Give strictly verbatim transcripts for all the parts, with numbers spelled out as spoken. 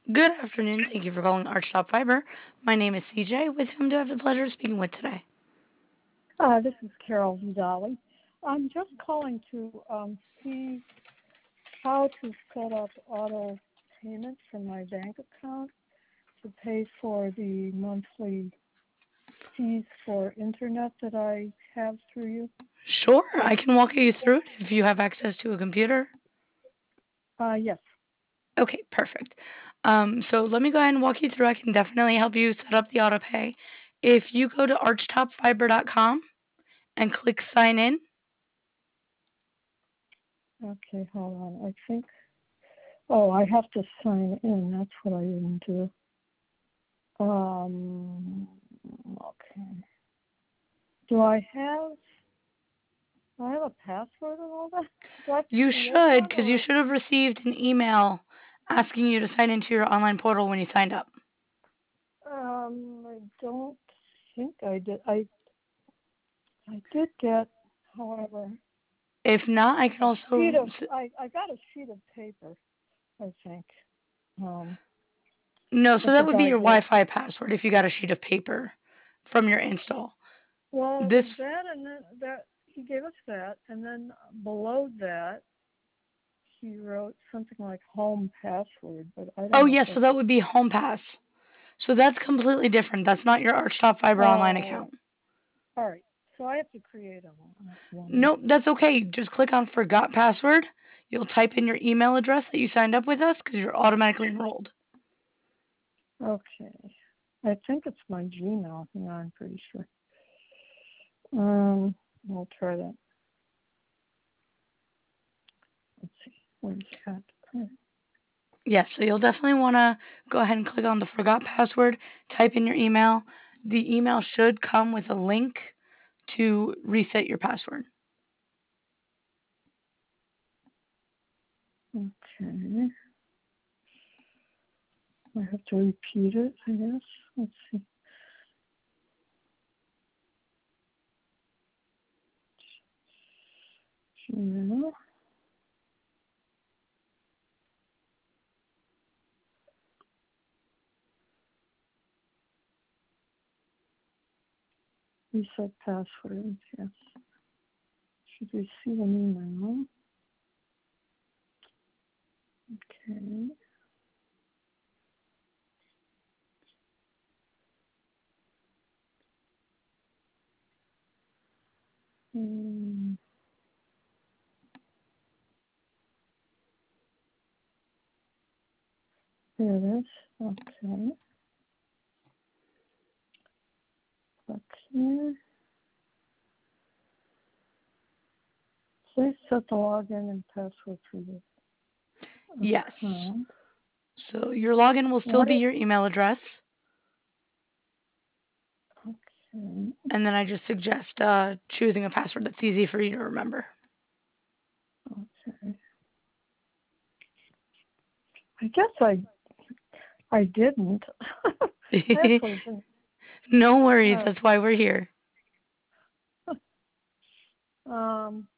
Good afternoon. Thank you for calling Archtop Fiber. My name is C J. With whom do I have the pleasure of speaking with today? Uh, this is Carol Vidali. I'm just calling to um, see how to set up auto payments from my bank account to pay for the monthly fees for internet that I have through you. Sure, I can walk you through it if you have access to a computer. Uh, yes. Okay, perfect. Um, so let me go ahead and walk you through. I can definitely help you set up the auto pay. If you go to archtop fiber dot com and click sign in, Okay, hold on. I think, oh, I have to sign in. That's what I didn't do. Um, okay. Do I have, do I have a password and all that? Do I have to you create should, one because you or? should have received an email asking you to sign into your online portal when you signed up. Um, I don't think I did. I I did get, however, If not, I can a sheet also. of I I got a sheet of paper. I think. Um, No, so that the that would be guy your gave. Wi-Fi password if you got a sheet of paper from your install. Well, it was This, that, and then that he gave us that, and then below that he wrote something like home password, but I don't oh know if yes, so that's. that would be HomePass. So that's completely different. That's not your Archtop Fiber online Oh, account. all right. So I have to create a one. one. Nope, that's okay. Just click on Forgot Password. You'll type in your email address that you signed up with us because you're automatically enrolled. Okay. I think it's my Gmail. Yeah, I'm pretty sure. Um, we'll try that. Let's see. Where's that? Yes, so you'll definitely want to go ahead and click on the Forgot Password, type in your email. The email should come with a link to reset your password. Okay. I have to repeat it, I guess. Let's see. Gmail. Reset password. Yes. Should receive an email. Okay. Um, there it is. Okay. Click here. Please set the login and password for your Yes. account. So your login will still What be is, your email address. okay. And then I just suggest uh, choosing a password that's easy for you to remember. Okay. I guess I I didn't. I actually didn't. No worries. Uh, That's why we're here. um,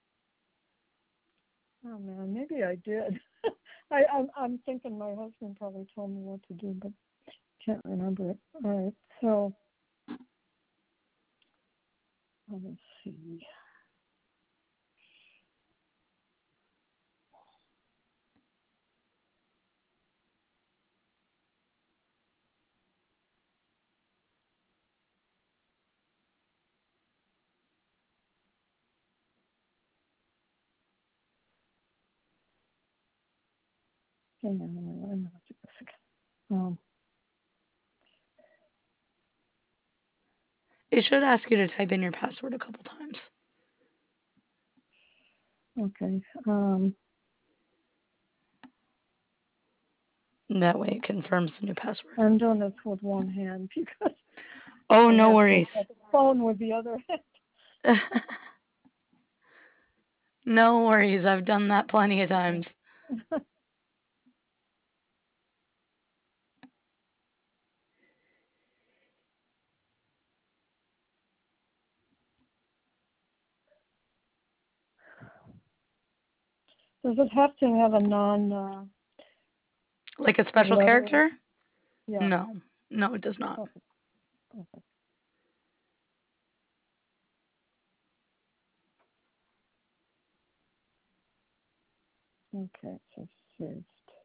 oh man, maybe I did. I, I'm, I'm thinking my husband probably told me what to do, but can't remember it. All right, so let me see. Hang on a minute. I'm not a second. Um, It should ask you to type in your password a couple times. okay. Um, And that way it confirms the new password. I'm doing this with one hand because Oh, I no have to worries. have the phone with the other hand. No worries. I've done that plenty of times. Does it have to have a non? Uh, Like a special lettering? character? Yeah. No. No, it does not. Okay. Okay. Okay. So saved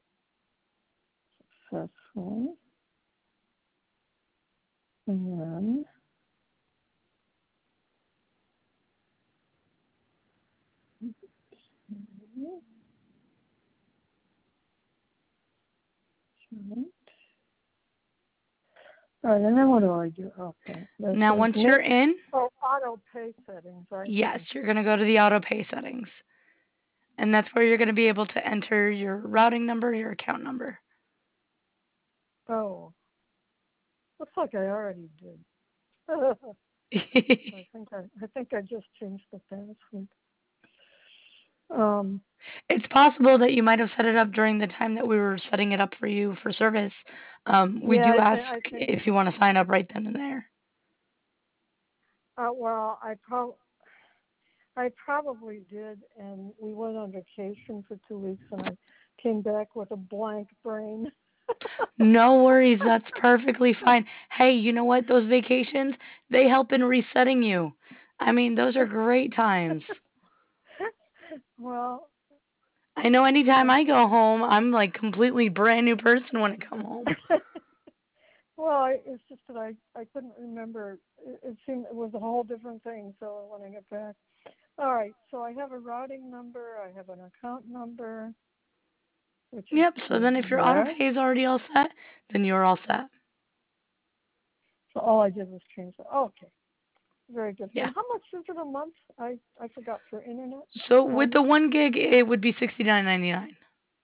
successfully. And then all right, and then what do I do? Okay. This Now, is once you're make, in, oh, auto pay settings, right? yes, you're going to go to the auto pay settings. And that's where you're going to be able to enter your routing number, your account number. Oh, looks like I already did. I think I, I think I just changed the password. Um, It's possible that you might have set it up during the time that we were setting it up for you for service. Um, we yeah, do I, th- I ask think. if you want to sign up right then and there. Uh, well, I pro- I probably did, and we went on vacation for two weeks, and I came back with a blank brain. No worries, that's perfectly fine. Hey, you know what? Those vacations, they help in resetting you. I mean, those are great times. Well, I know anytime um, I go home, I'm like completely brand new person when I come home. well, I, it's just that I, I couldn't remember. It, it seemed it was a whole different thing. So when I get back, all right. So I have a routing number. I have an account number, which is Yep, so then if your auto correct. pay is already all set, then you're all set. So all I did was change the. Okay, very good. Yeah. And how much is it a month? I I forgot for internet. So with Phone? the one gig, it would be sixty-nine ninety-nine.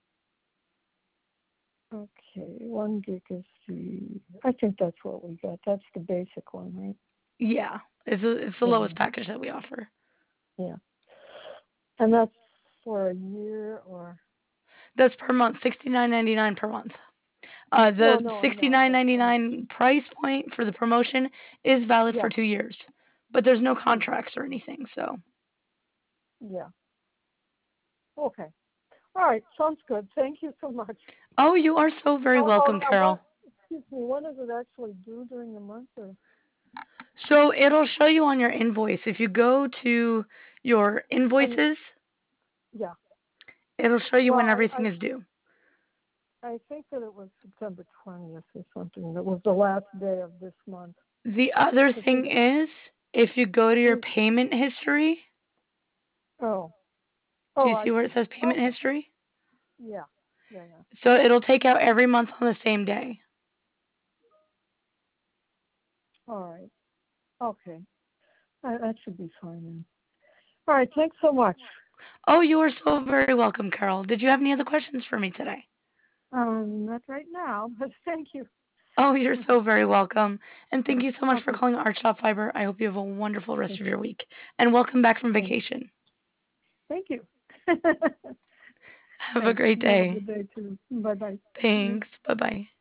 Okay, one gig is the. I think that's what we got. That's the basic one, right? Yeah, it's a, it's the Yeah. lowest package that we offer. Yeah. And that's for a year or. That's per month, sixty-nine ninety-nine per month. Uh, Well, the no, I know, sixty-nine but um, ninety-nine price point for the promotion is valid yeah, for two years, but there's no yeah, contracts or anything. So, yeah. Okay. All right, sounds good. Thank you so much. oh, you are so very Oh, oh, welcome, uh, what? Carol. Excuse me. When is it actually due during the month? Or? So it'll show you on your invoice. If you go to your And invoices, yeah. it'll show you Well, when I, everything is due. I I think that it was September twentieth or something. That was the last day of this month. The other Cause we, thing is, if you go to your we payment history, oh do oh you I see where it see. says payment Okay. history? Yeah. Yeah. Yeah. So it'll take out every month on the same day. All right. Okay. That, that should be fine then. All right. Thanks so much. Oh, you are so very welcome, Carol. Did you have any other questions for me today? Um, not right now, but thank you. Oh, you're so very welcome. And thank you so much for Okay. calling Art Shop Fiber. I hope you have a wonderful rest of your week. And welcome back from Thank, vacation. thank you. Have a Thanks. great You have a day. good day too. Bye bye. Thanks. Bye bye.